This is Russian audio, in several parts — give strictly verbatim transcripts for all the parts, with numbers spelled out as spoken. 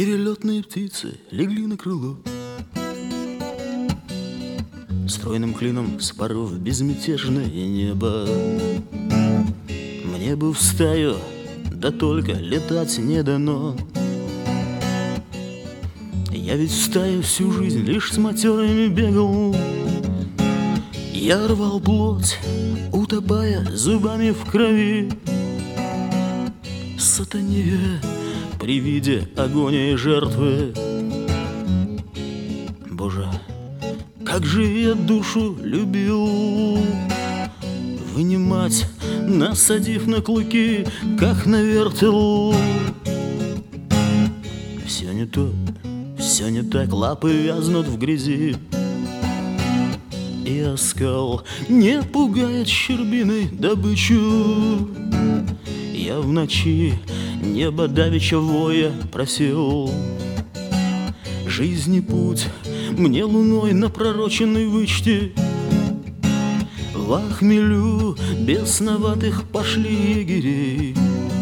Перелетные птицы легли на крыло, стройным клином споров безмятежное небо. Мне бы в стаю, да только летать не дано. Я ведь в стае всю жизнь лишь с матерыми бегал. Я рвал плоть, утопая зубами в крови. Сатанея при виде агонии жертвы. Боже, как же я душу любил вынимать, насадив на клыки, как на вертел. Все не то, все не так, лапы вязнут в грязи, и оскал не пугает щербиной добычу. Я в ночи небо давеча воя просил. Жизни путь мне луной напророченный вычти. В охмелю бесноватых пошли егерей,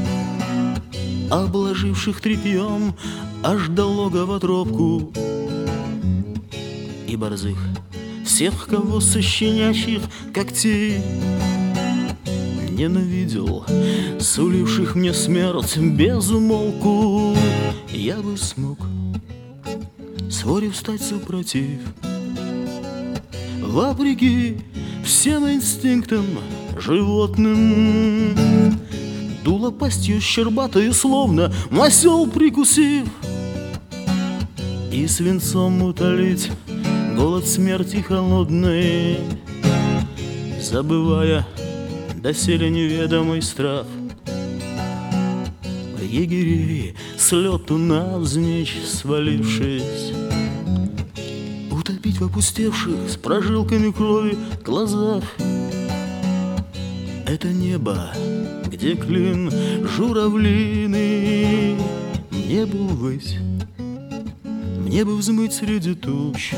обложивших тряпьем аж до логова тропку. И борзых, всех, кого со щенячьих когтей ненавидел, суливших мне смерть без умолку. Я бы смог своре встать супротив, вопреки всем инстинктам животным. Дуло пастью щербатою, словно осел прикусив, и свинцом утолить голод смерти холодной, забывая доселе неведомый страх егерей, с лету навзничь свалившись, утопить в опустевших с прожилками крови глазах это небо, где клин журавлиный. Мне бы ввысь, мне бы взмыть среди туч,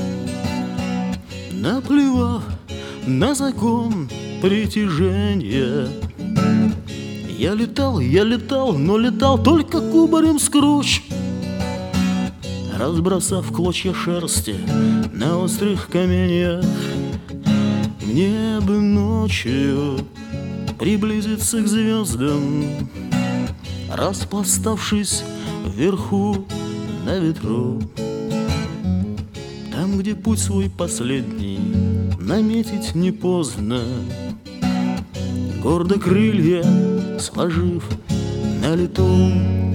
наплевав на закон притяжения. Я летал, я летал, но летал только кубарем скруч, разбросав клочья шерсти на острых каменьях. Мне бы ночью приблизиться к звездам, распластавшись вверху на ветру, там, где путь свой последний наметить не поздно, гордо крылья сложив на лету.